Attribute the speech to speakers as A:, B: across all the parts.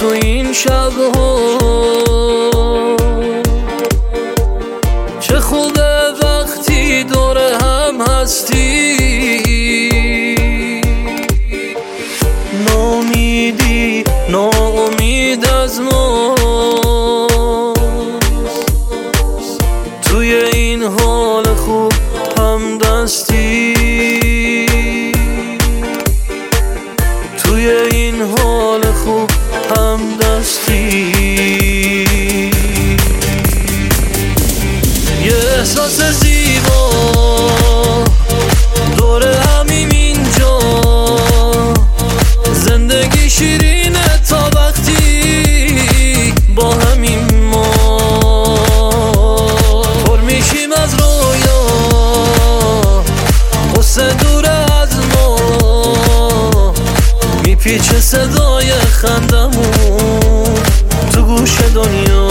A: تو این شب‌ها چه خوبه وقتی دور هم هستی. ناامیدی ناامید از ما توی این حال خوب هم دستی. توی این حال خوب هم دستی. یه احساس زیبا دور همیم اینجا، زندگی شیرینه تا وقتی با همیم ما پر میشیم از رویا، قصه دور از ما میپیچه صدای خندمون تو گوش دنیا.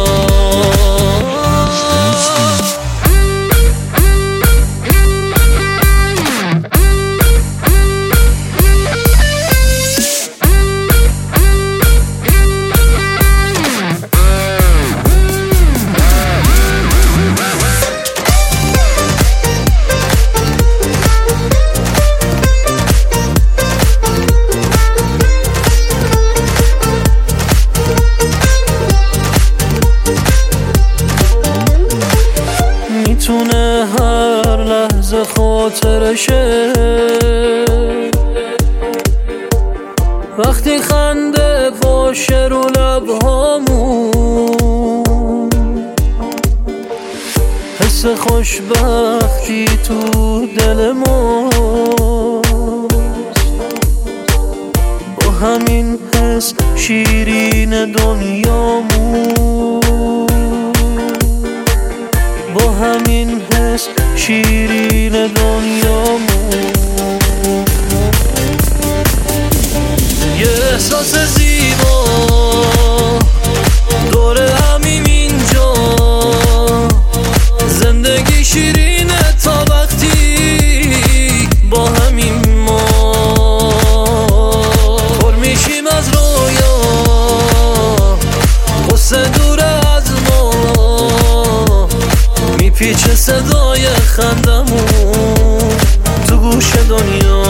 A: میتونه هر لحظه خاطرشه وقتی خنده باشه رو لبهامون، حس خوشبختی تو دل ماست، با همین حس شیرین دنیامون، با همین حس شیرین دنیامون. یه احساس زیبا دور همیم اینجا، زندگی شیرینه تا وقتی با همیم ما پر میشیم از رویا، قصه دور از ما میپیچه صدای خندمون تو گوش دنیا.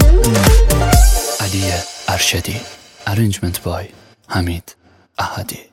B: Arshedi. Arrangement by Hamid Ahadi.